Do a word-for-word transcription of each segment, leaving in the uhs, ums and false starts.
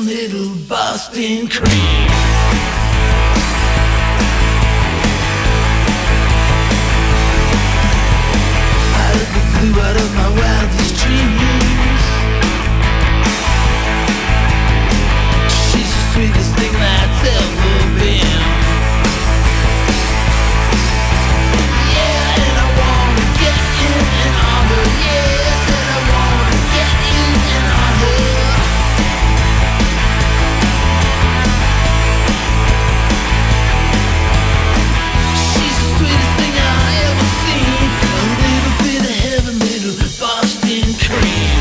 little Boston cream. Out of the blue, out of my wildest dreams, she's the sweetest thing that's ever been. Yeah, and I wanna get in and on her. Yes, and I wanna get in and on her. She's the sweetest thing I ever seen. A little bit of heaven, little Boston cream.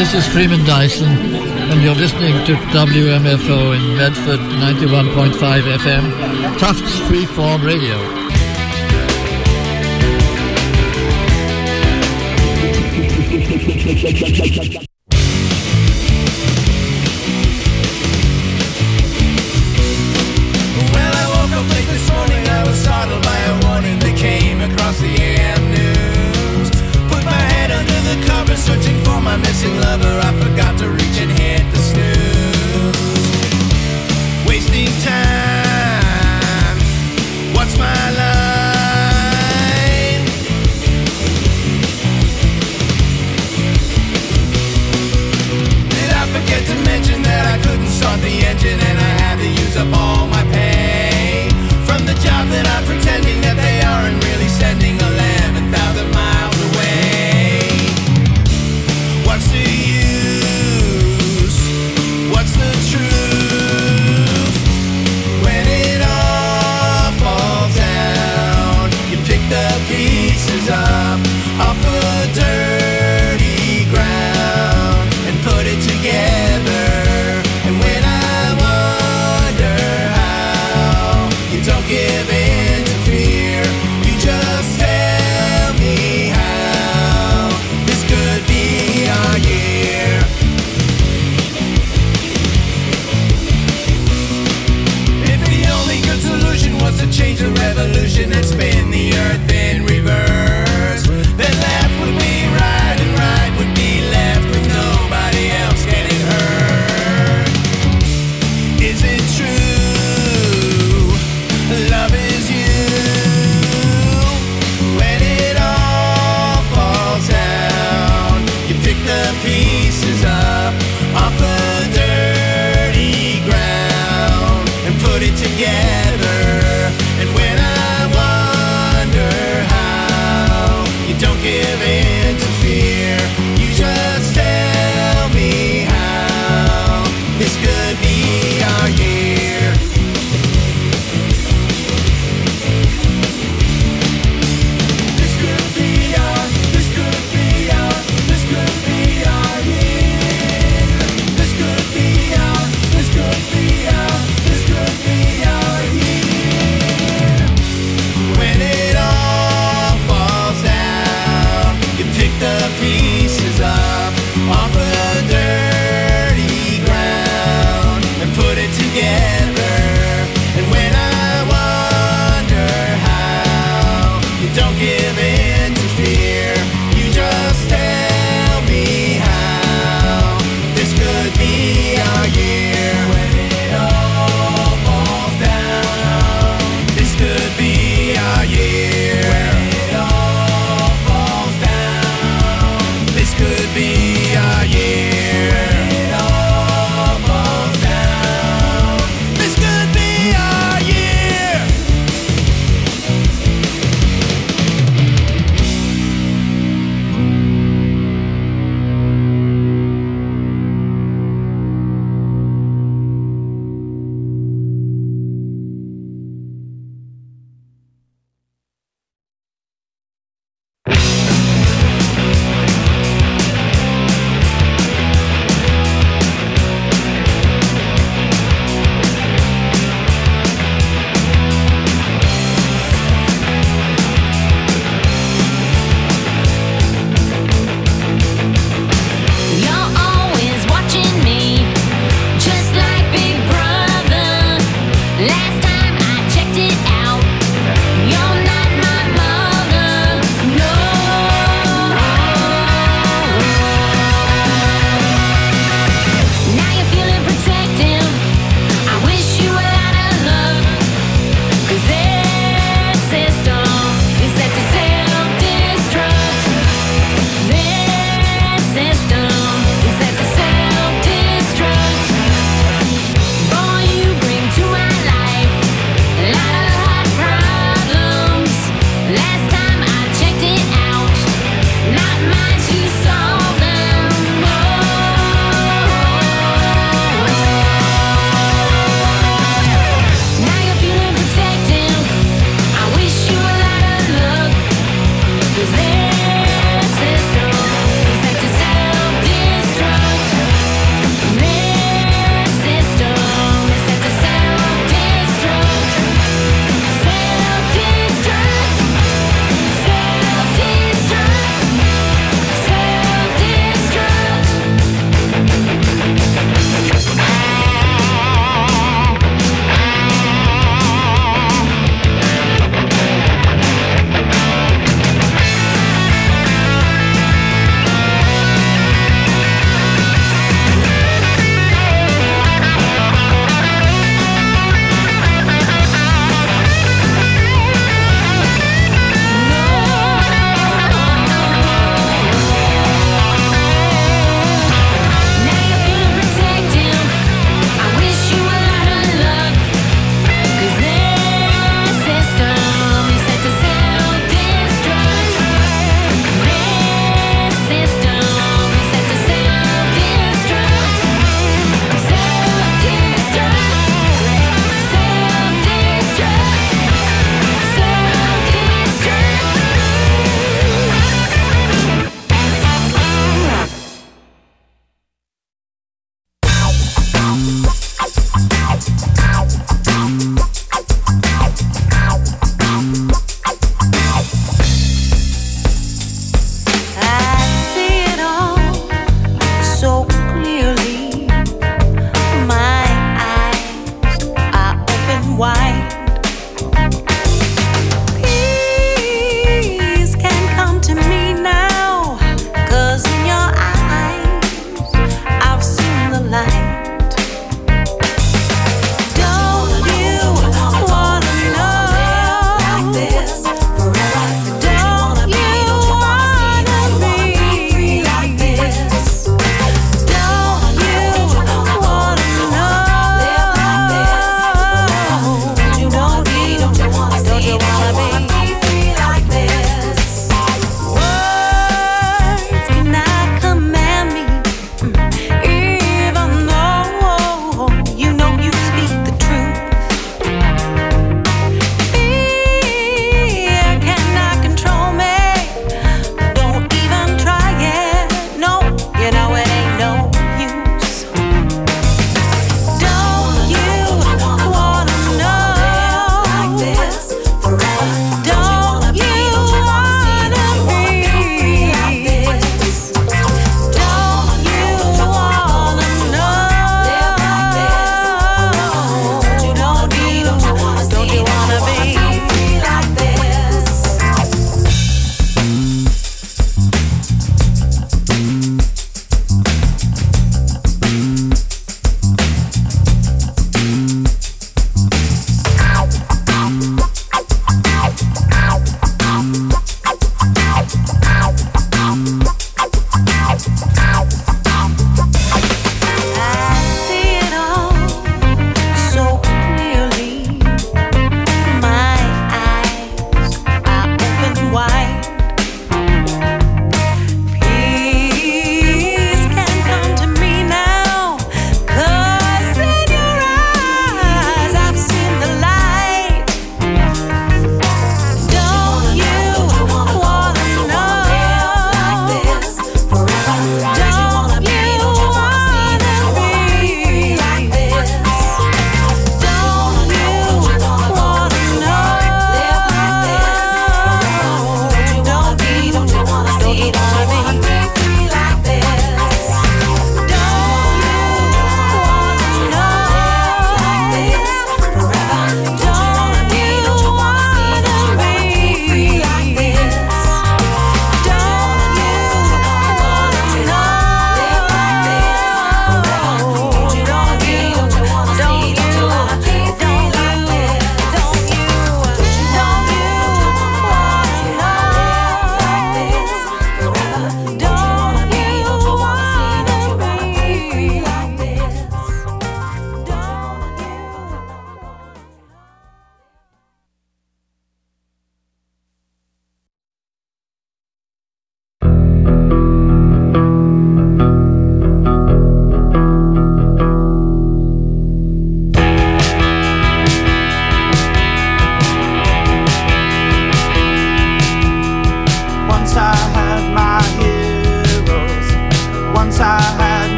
This is Freeman Dyson, and you're listening to W M F O in Medford, ninety-one point five F M, Tufts Freeform Radio. Well, I woke up late this morning, I was startled by a warning that came across the A M news. Put my head under the covers, searching for my missing lover. I forgot to reach and hit the snooze. Wasting time, what's my line? Did I forget to mention that I couldn't start the engine and I had to use up all my pay from the job that I'm pretending that they aren't really sending eleven thousand miles away? What's the use? What's the truth? When it all falls down, you pick the pieces up off the dirty ground and put it together. And when I wonder how you don't give in to fear, you just tell me how this could be our year. If the only good solution was to change the revolution and spin the earth in reverse, then left would be right and right would be left with nobody else getting hurt. Is it true? Love is you. When it all falls down, you pick the pieces up off the dirty ground and put it together. And when I wonder how you don't give in to fear, you just tell me how this could be our year. This could be our, this could be our, this could be our year. This could be our, this could be our, this could be our year. When it all falls down, you pick the pieces up off the dirty ground and put it together. And when I wonder how you don't give in to fear, you just tell me how this could be our year. When it all falls down, this could be our year. When it all falls down,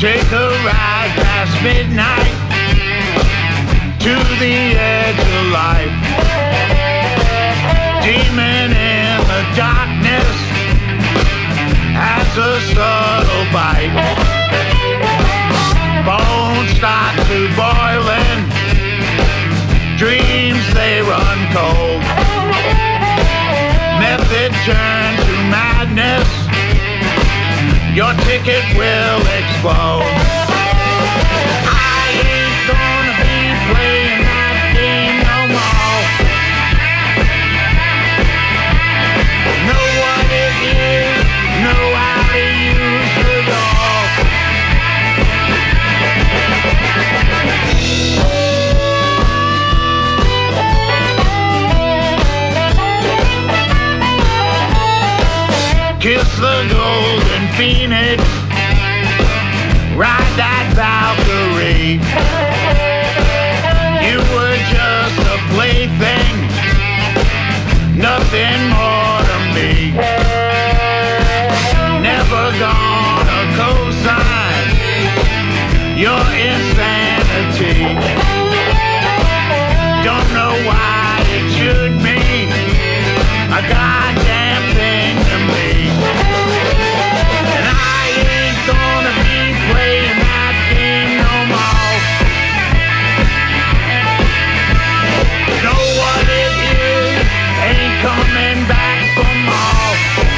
Take a ride past midnight to the edge of life. Demon in the darkness has a subtle bite. Bones start to boiling, dreams they run cold. Method turn to madness, your ticket will explode. I ain't gonna be playing that game no more. Know what it is, know how to use the door. Kiss the golden phoenix, ride that Valkyrie. You were just a plaything, nothing more to me. Never gonna co-sign your insanity. Don't know why it should mean a goddamn thing to me. And I ain't gonna be playing that game no more. Know what it is, ain't coming back for more.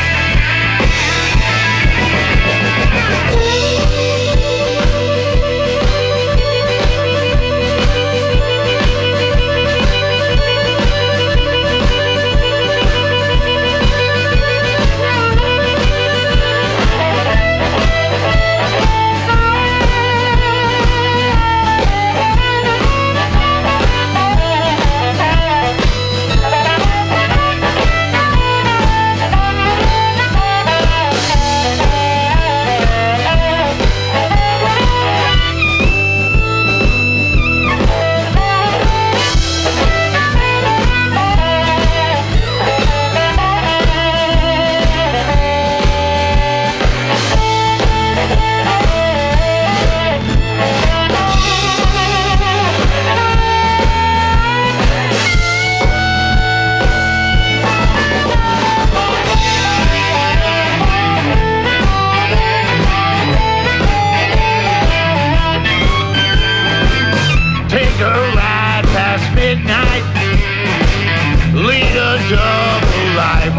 Double life,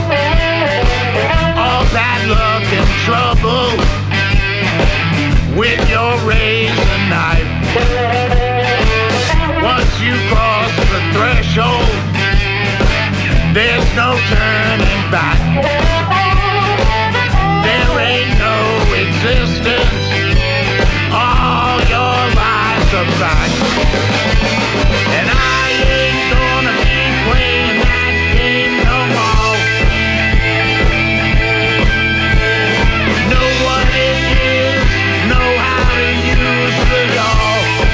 all bad luck and trouble with your razor knife. Once you cross the threshold, there's no turning back. There ain't no existence, all your lies are back. And I ain't gonna be playing that game no more. Know what it is, know how to use the law.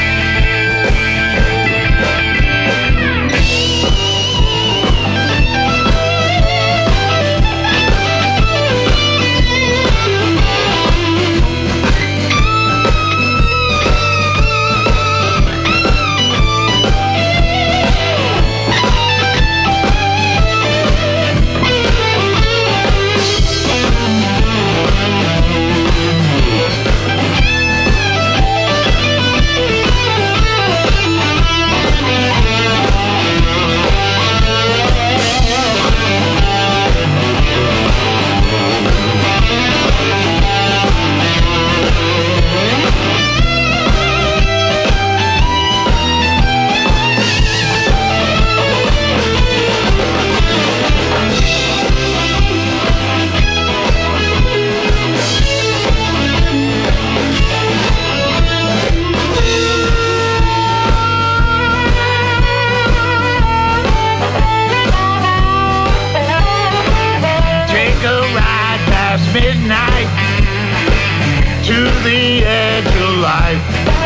Midnight to the edge of life.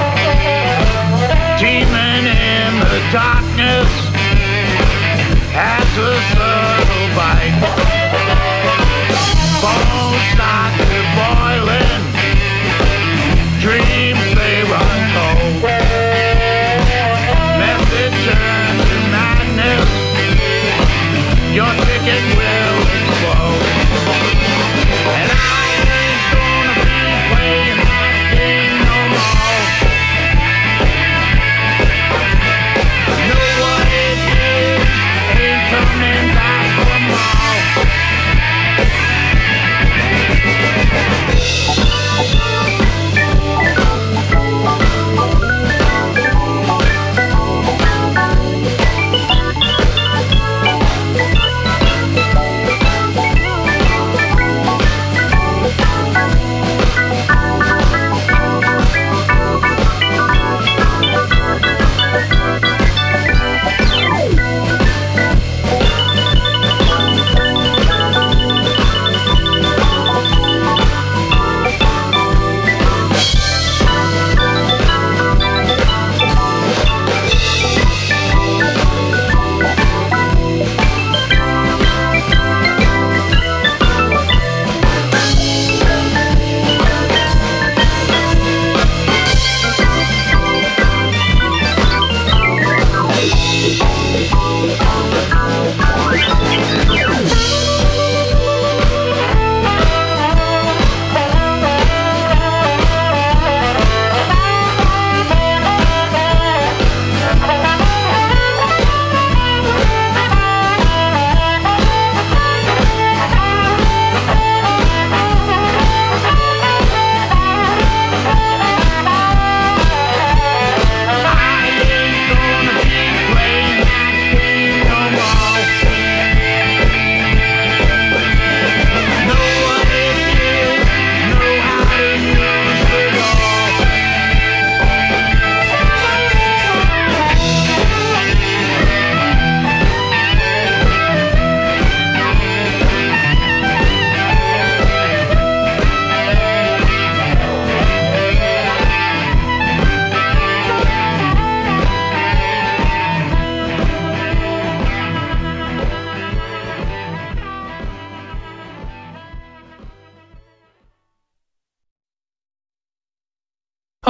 Demon in the darkness has a subtle bite. Bones start to boiling,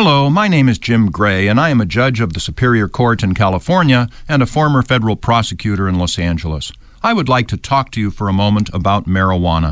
Hello, my name is Jim Gray, and I am a judge of the Superior Court in California and a former federal prosecutor in Los Angeles. I would like to talk to you for a moment about marijuana.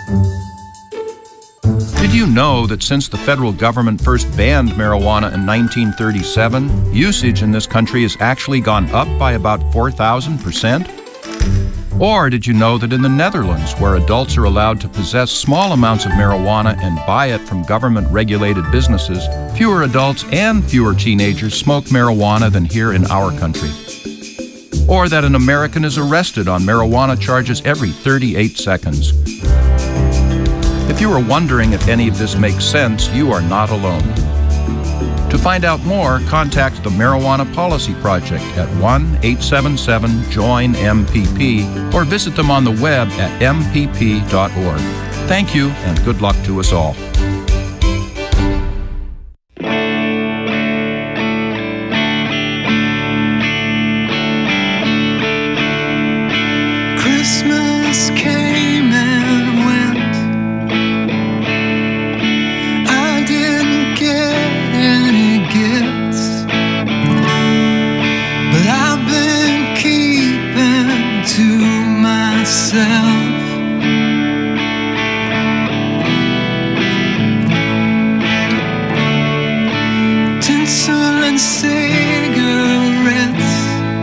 Did you know that since the federal government first banned marijuana in nineteen thirty-seven, usage in this country has actually gone up by about four thousand percent? Or did you know that in the Netherlands, where adults are allowed to possess small amounts of marijuana and buy it from government-regulated businesses, fewer adults and fewer teenagers smoke marijuana than here in our country? Or that an American is arrested on marijuana charges every thirty-eight seconds? If you are wondering if any of this makes sense, you are not alone. To find out more, contact the Marijuana Policy Project at one eight seven seven join M P P or visit them on the web at m p p dot org. Thank you, and good luck to us all. Christmas came and went. I didn't get any gifts, but I've been keeping to myself. Tinsel and cigarettes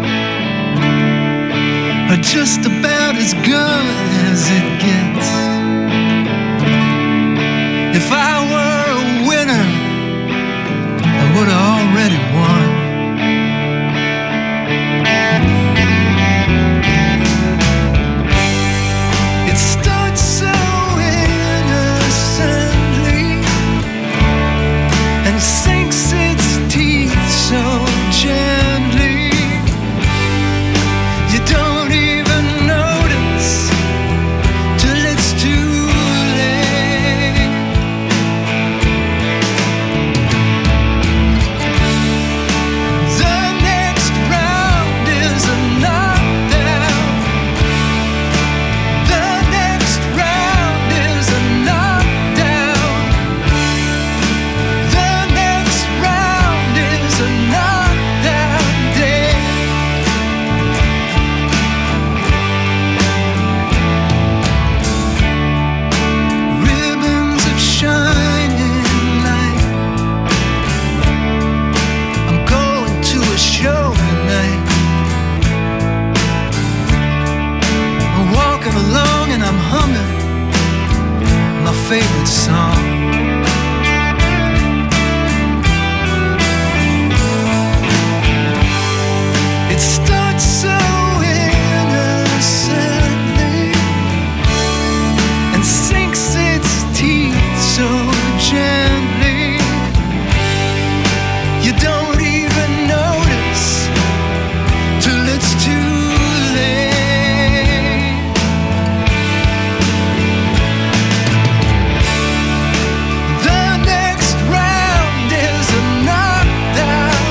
are just about as good as it gets. If I were a winner, I would have already won. It starts so innocently and sinks its teeth so gently. You don't even notice till it's too late. The next round is a knockdown. The next round is a knockdown. The next round is a knockdown day. Ribbons of shining light. I'm going to a show tonight. I'm walking along and I'm humming my favorite song. It starts so innocently and sinks its teeth so gently. You don't even notice till it's too late. The next round is a knockdown.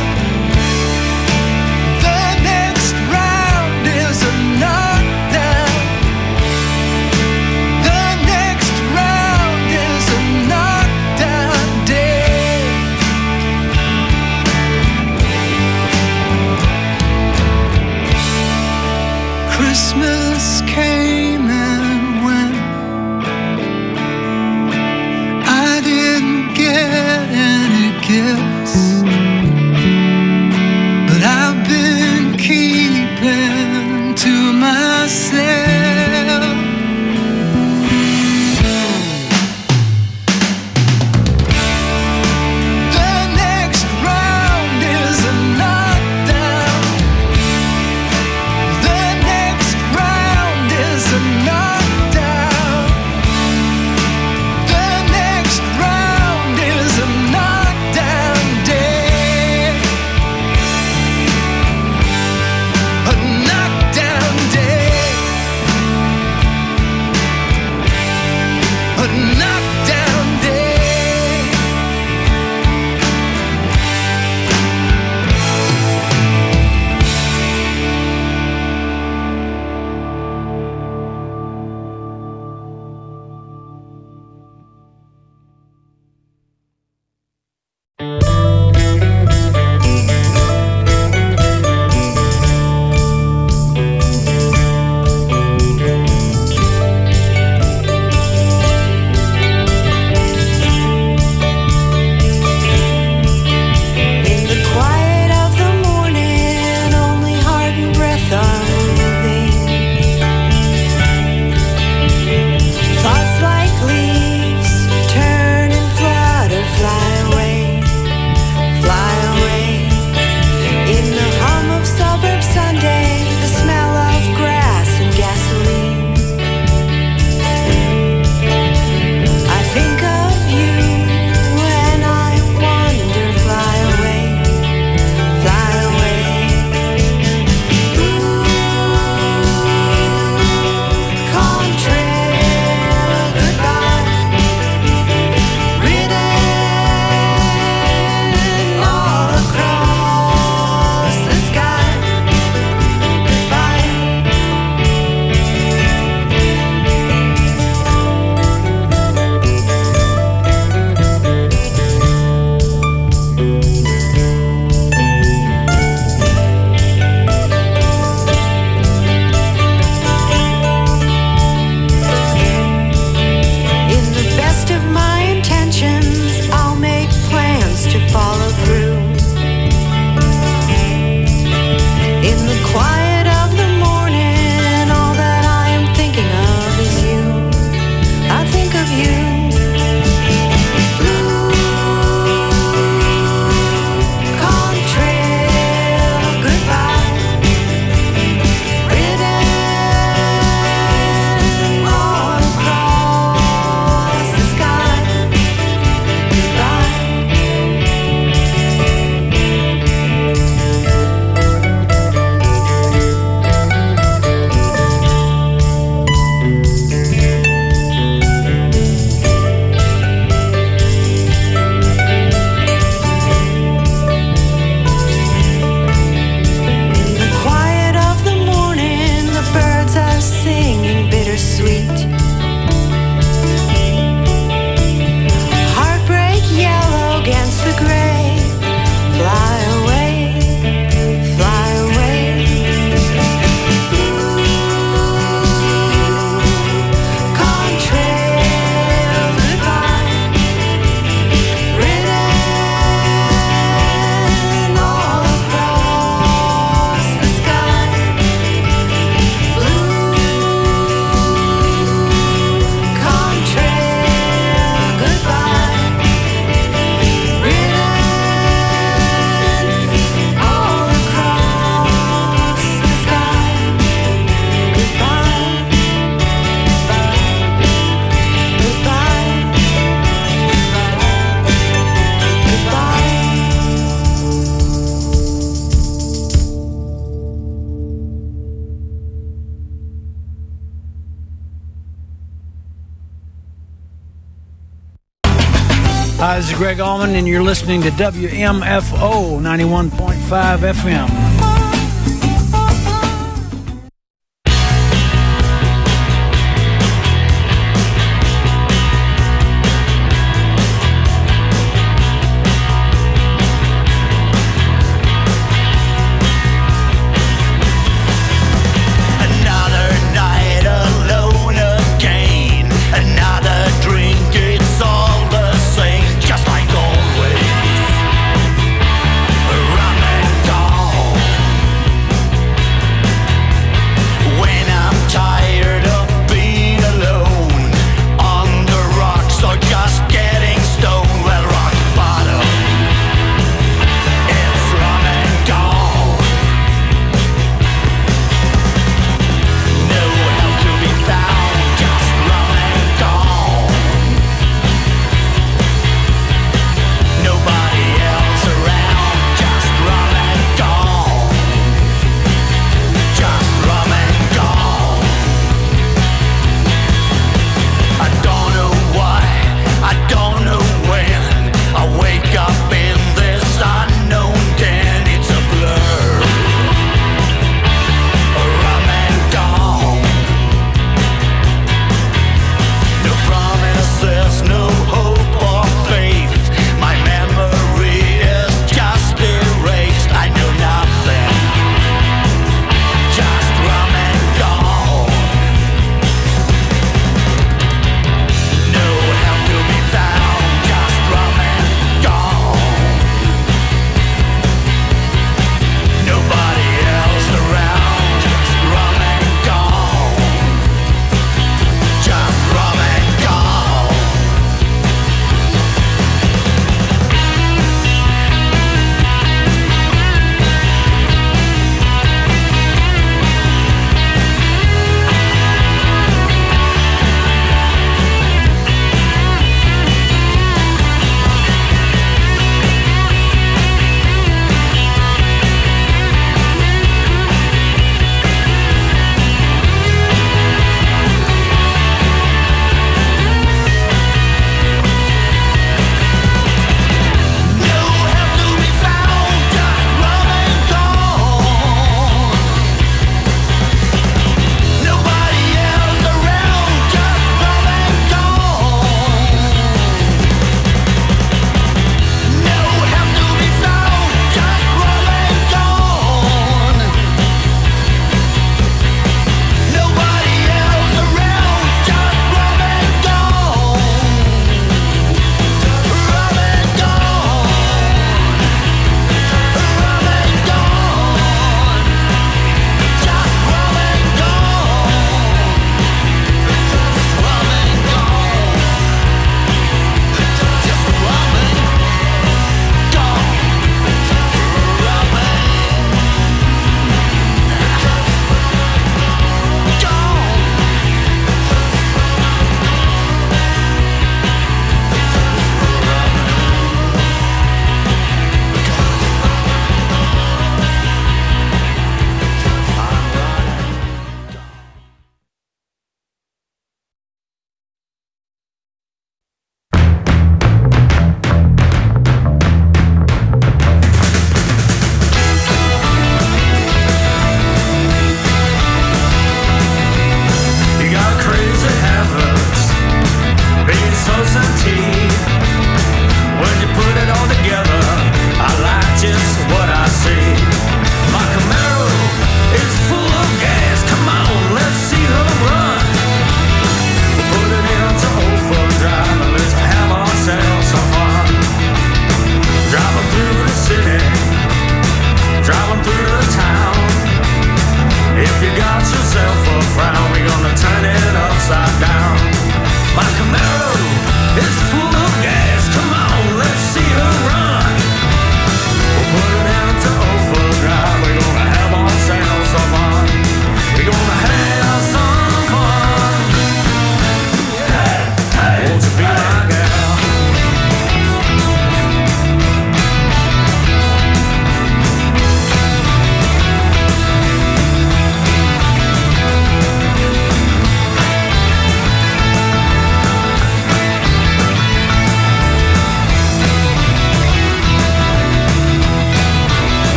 The next round is a knockdown. The next round is a knockdown day. Christmas came and went. I didn't get any gifts, but I've been keeping to myself. The next round is a knockdown. The next round is a knockdown. The next round is a knockdown Hi, this is Greg Allman, and you're listening to W M F O ninety-one point five F M. Just like always, running down.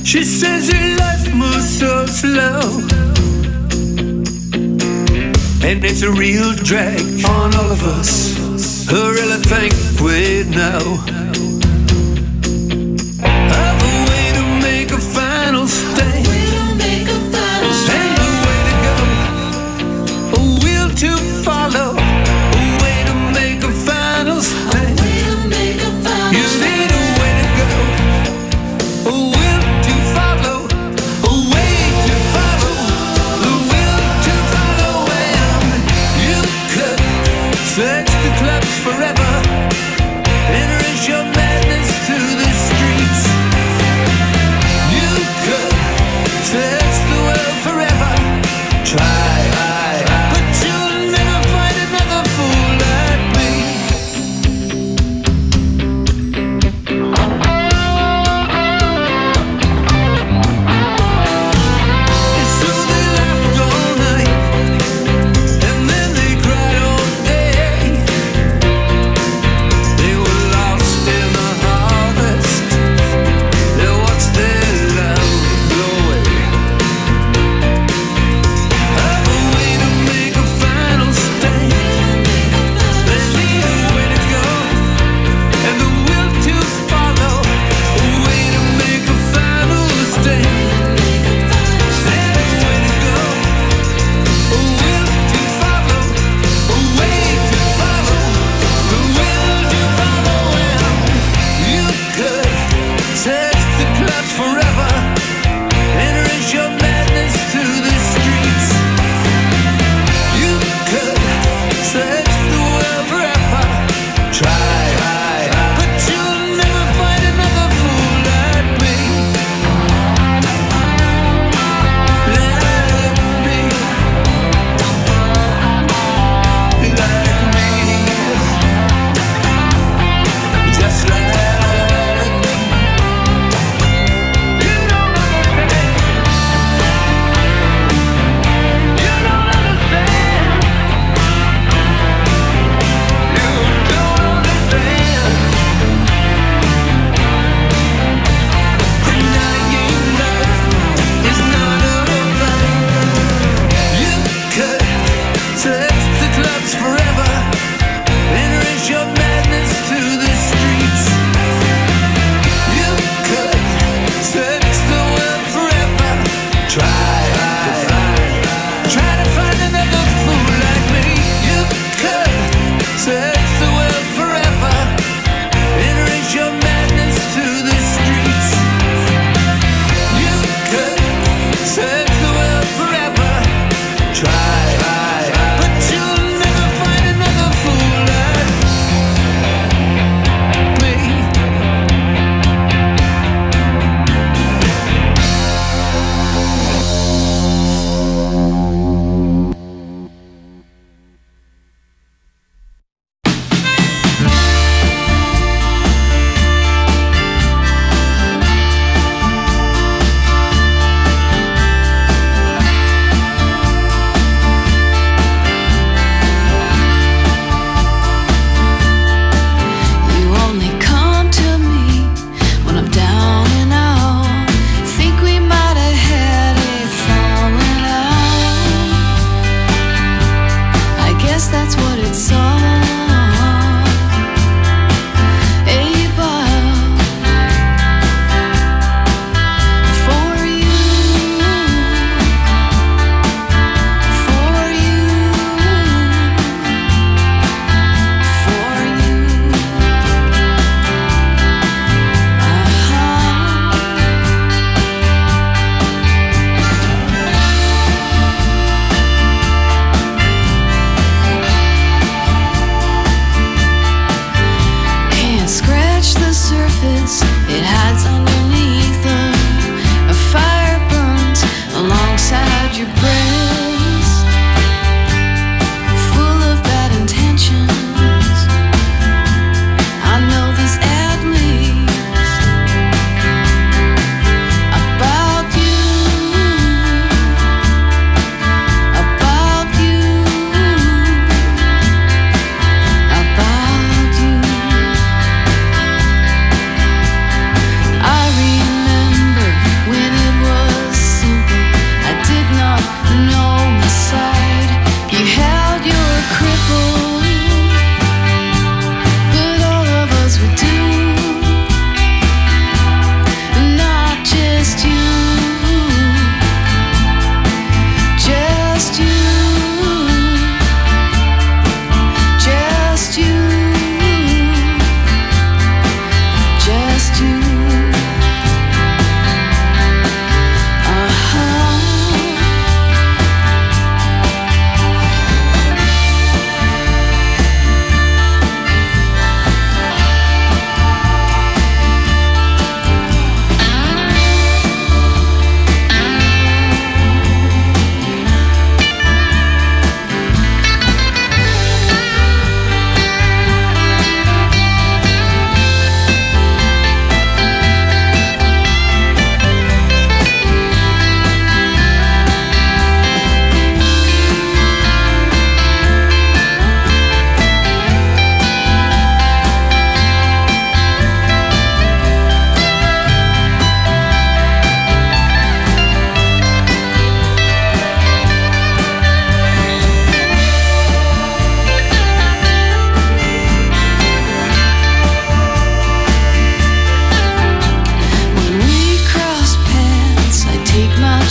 She says her life moves so slow, and it's a real drag on all of us. Who really think we know of a way to make a final stand, and a way to go, a will to follow, a way to make a final stand. You need a way to go, a will to follow, a way to follow, the will to follow. And you could search the clubs forever, enter your madness to the streets. You could search the world forever, try, but you'll never find another fool like me. And so they laughed all night, and then they cried all day. They were lost in the harvest. They watched their love go away. Have a way to make a final stand. They need a way to go, and the will to follow. A way to make a final stand. There's a way to go, a will to follow, a way to follow, the will to follow. And you could search the clubs forever, enter your madness to the streets. You could search the world forever, try, but you'll never find another fool like me. Like me. Like me. Just like me. You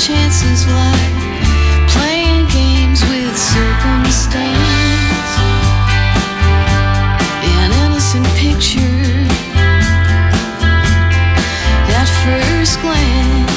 chances like playing games with circumstance. An innocent picture at first glance.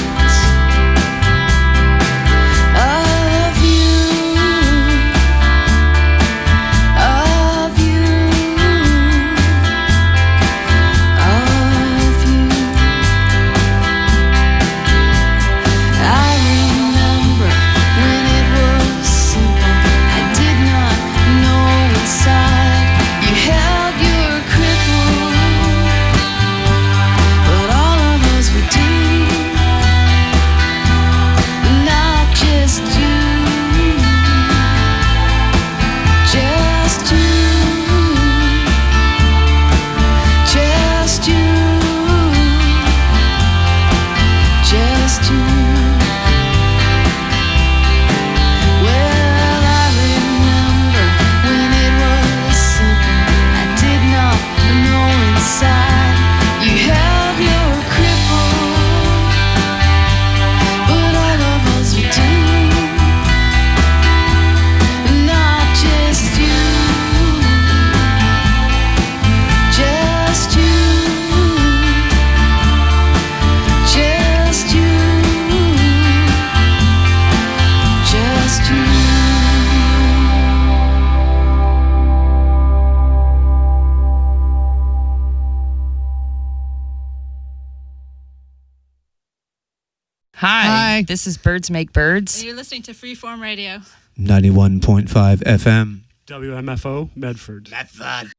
Hi, this is Birds Make Birds. You're listening to Freeform Radio. ninety-one point five F M. W M F O, Medford. Medford.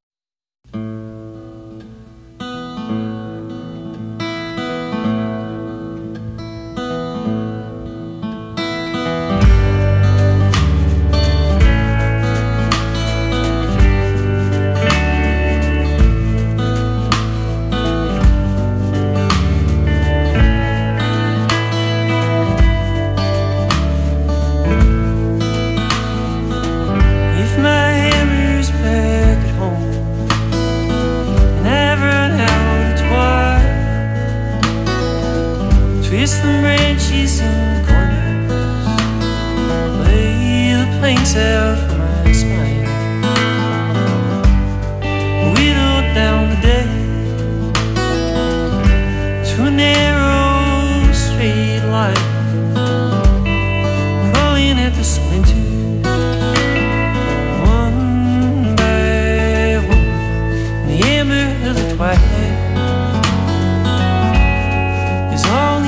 Twist the branches and corners, lay the planks out for my spine. Whittle down the day to a narrow straight line, crawling at the splinters